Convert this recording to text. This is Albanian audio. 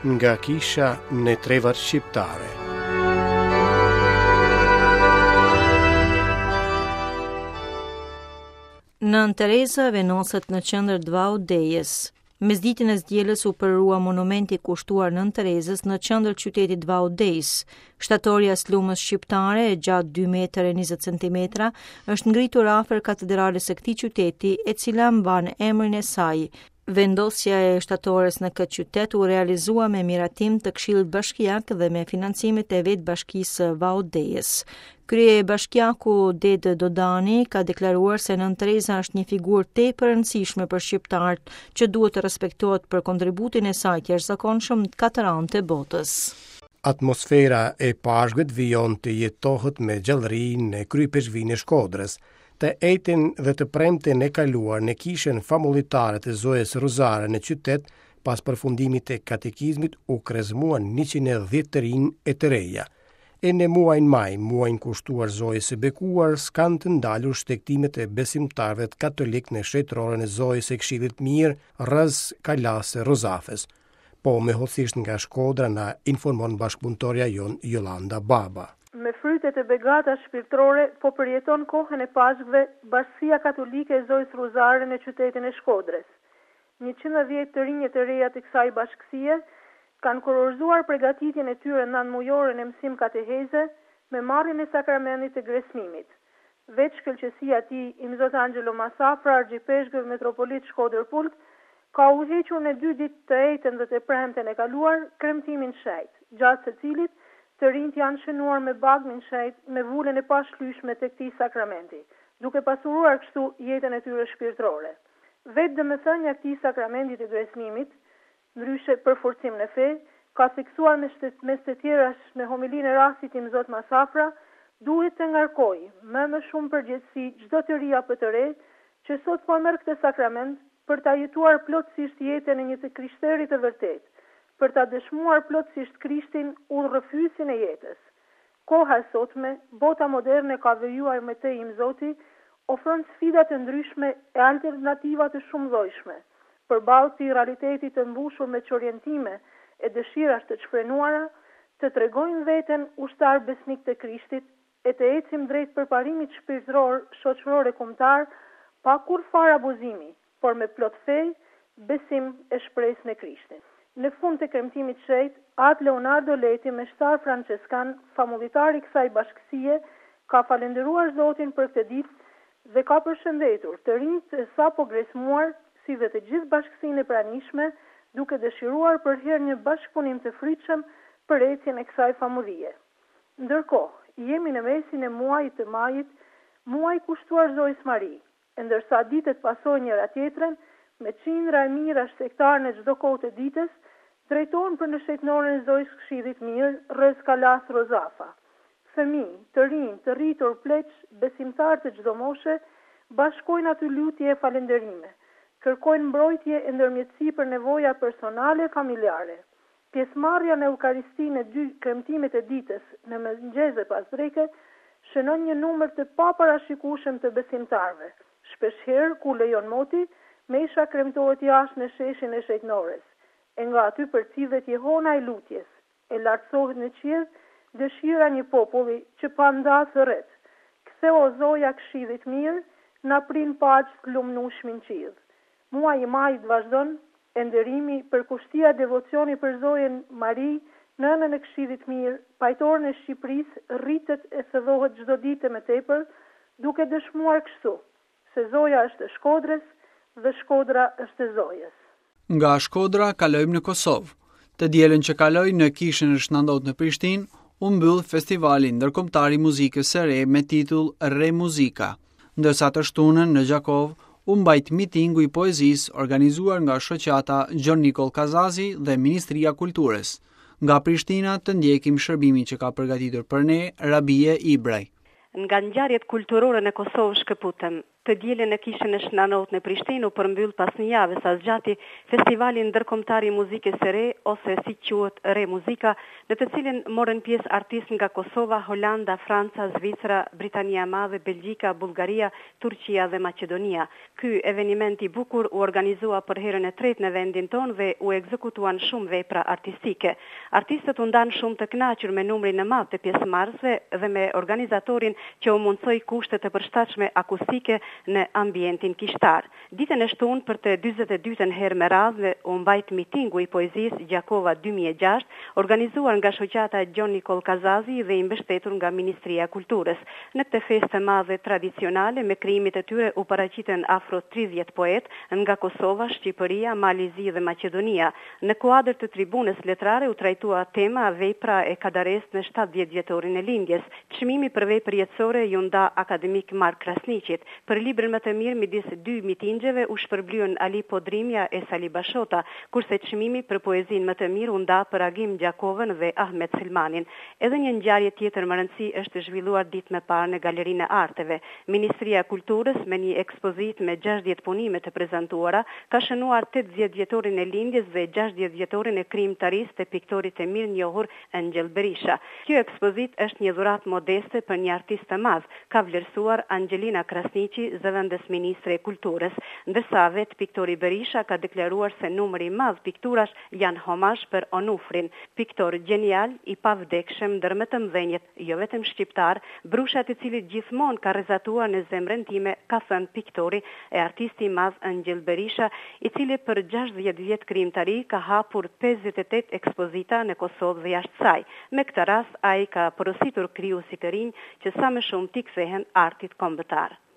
nga kisha në trevat shqiptare. Nën Tereza venoset në qendër Dvaudejes. Mesditën e zgjelës u përrua monumenti kushtuar Nën Terezës në qendër qytetit Dvaudejs. Shtatorja e slumës shqiptare e gjatë 2 metra e 20 centimetra është ngritur afër katedrales së këtij qyteti, e cila mban emrin e saj. Vendosja e shtatores në këtë qytet u realizua me miratim të Këshillit Bashkiak dhe me financimit e vetë Bashkisë Vaudejës. Krye bashkiaku Dedë Dodani ka deklaruar se Nën Tereza është një figurë tepër e rëndësishme për shqiptarët që duhet të respektohet për kontributin e saj të jashtëzakonshëm në 4 anë të botës. Atmosfera e Pashkët vijon të jetohet me gjallëri në kryepeshvinë e Shkodrës. Të ejtin dhe të premten e kaluar në kishën famulitare të Zojës Rozare në qytet, pas përfundimit e katekizmit u krezmuan 110 të rinj e të reja. E në muajin maj, muajin kushtuar Zojës së bekuar, s'kan të ndalur shtektimet e besimtarëve katolik në shtetrorën e Zojës së Këshillit Mirë rreth Kalasë Rozafës. Po me hollësisht nga Shkodra na informon bashkëpunëtorja jon Jolanda Baba. Me frytet e begata shpirtërore po përjeton kohën e Pashkëve Bashkia Katolike e Zojës Rozare në qytetin e Shkodrës. 110 të rinj të reja të kësaj bashkësie kanë kurorzuar përgatitjen e tyre nënmujore në mësim kateheze me marrjen e sakramentit të gresmimit. Veç shkëlqësia e tij Imzot Angelo Masafra, argjipeshkëve metropolit Shkodër-Pult, ka udhëhequr në 2 ditë të ejtën dhe të premten e kaluar kremtimin shejt, gjatë së cilit të rinjt janë shënuar me bagmin shejt me vullën e pashlyeshme të këtij sakramenti, duke pasuruar kështu jetën e tyre shpirtërore. Vetë domethënia e këtij sakramenti të gresmimit, ndryshe për forcim në fe, ka theksuar mes të tjerash me homilinë e rastit Imzot Masafra, duhet të ngarkoj më shumë përgjegjësi çdo të ri apo të re që sot po merr këtë sakrament për ta jetuar plotësisht jetën e një të krishterit të vërtetë, për ta dëshmuar plotësisht Krishtin udhërrëfyesin e jetës. Koha e sotme, bota moderne ka vëjuar me të Imzoti, ofron sfida të ndryshme e alternativa të shumëllojshme, përballë këtij realiteti të mbushur me çorientime e dëshirash të çfrenuara, të tregojmë veten ushtar besnik të Krishtit e të ecim drejt përparimit shpirtëror, shoqëror e kombëtar, pa kurrfarë abuzimi, por me plot fe, besim e shpresë në Krishtin. Në fund të kremtimit shejt, atë Leonardo Leti, meshtar franceskan, famullitari kësaj bashkësie, ka falendëruar Zotin për këtë ditë dhe ka përshëndetur të rinjt e sapo gresmuar, si dhe të gjithë bashkësinë e pranishme, duke dëshiruar për herë një bashkëpunim të frytshëm për ecjen e kësaj famullie. Ndërkohë, jemi në mesin e muajit të majit, muaj kushtuar Zojës Mari, ndërsa ditët pasojnë njëra tjetrën, me qindra e mira shtektarë në çdo kohë të ditës, drejtohen për në shetënorën e Zojës Këshillit Mirë rreth Kalasë Rozafa. Fëmijë, të rinj, të rritur, pleq, besimtarë të çdo moshe, bashkojnë aty lutje e falënderime, kërkojnë mbrojtje e ndërmjetësi për nevoja personale e familjare. Pjesëmarrja në Eukaristi në 2 kremtimet e ditës në mëngjes dhe pas dreke shënon një numër të paparashikueshëm të besimtarëve. Shpeshherë ku lejon moti, mesha kremtohet jashtë në sheshin e shetënores, e nga aty përcillet jehona e lutjes, e lartësohet në qiell dëshira një populli që pa ndasë rreth. Ktheu o Zoja Këshillit Mirë, na prin paqë të lumnushmin qiell. Muaji i majit vazhdon e nderimi për kushtia devocioni për Zojen Mari, nënën e Këshillit Mirë, pajtoren e Shqipërisë, rritet e thëdhohet çdo ditë më tepër, duke dëshmuar kështu se Zoja është e Shkodrës dhe Shkodra është e Zojës. Nga Shkodra kalojmë në Kosovë. Të dielën që kaloi në kishën e Shnandot në Prishtinë, u mbyll festivali ndërkombëtar i muzikës së re me titull Re Muzika, ndërsa të shtunën në Gjakov u mbajt mitingu i poezisë organizuar nga shoqata Gjon Nikol Kazazi dhe Ministria e Kulturës. Nga Prishtina të ndjekim shërbimin që ka përgatitur për ne Rabie Ibraj. Nga ngjarjet kulturore në Kosovë shkëputëm. Të dielën e kishën e Shnanot në Prishtinë u përmbyll pas një jave sa zgjati Festivali Ndërkombëtar i Muzikës së Re, ose si quhet Re Muzika, në të cilin morën pjesë artistë nga Kosova, Holanda, Franca, Zvicra, Britania e Madhe, Belgjika, Bullgaria, Turqia dhe Maqedonia. Ky eveniment i bukur u organizua për herën e tretë në vendin tonë dhe u ekzekutuan shumë vepra artistike. Artistët u ndanë shumë të kënaqur me numrin e madh të pjesëmarrësve dhe me organizatorin që u mundsoi kushte të përshtatshme akustike në ambientin kishtar. Ditën e shtunë për të 42-ën herë me radhë u mbajt mitingu i poezisë Gjakova 2006, organizuar nga shoqata Gjon Nikol Kazazi dhe i mbështetur nga Ministria e Kulturës. Në këtë festë të madhe tradicionale me krijimet e tyre u paraqiten afro 30 poet nga Kosova, Shqipëria, Malizi dhe Maqedonia. Në kuadër të tribunës letrare u trajtua tema vepra e kadares në 70 vjetorin e lindjes. Çmimi për vepër jetësore ju nda akademik Mark Krasniqit. Për librin më të mirë midis dy mitingjeve u shpërblyen Ali Podrimja e Sali Bashota, kurse çmimi për poezinë më të mirë u nda për Agim Gjakovën dhe Ahmet Selmanin. Edhe një ngjarje tjetër më rëndësi është zhvilluar ditë më parë në Galerinë e Arteve. Ministria e Kulturës me një ekspozitë me 60 punime të prezantuara ka shënuar 80 vjetorin e lindjes dhe 60 vjetorin e krijimtarisë të piktorit të mirënjohur Angel Berisha. Kjo ekspozitë është një dhuratë modeste për një artist të madh, ka vlerësuar Angelina Krasniqi, zëvendës ministre e Kulturës, ndërsa vetë piktori Berisha ka deklaruar se numri i madh pikturash janë homazh për Onufrin, piktor gjenial i pavdekshëm ndër më të mëdhenjët, jo vetëm shqiptar, brushat i cili gjithmonë ka rrezatuar në zemrën time, ka thënë piktori e artisti i madh Angel Berisha, i cili për 60 vjet krijimtari ka hapur 58 ekspozita në Kosovë dhe jashtë saj. Me këtë rast ai ka porositur krijuesit të rinj që sa më shumë t'i kthehen artit kombëtar.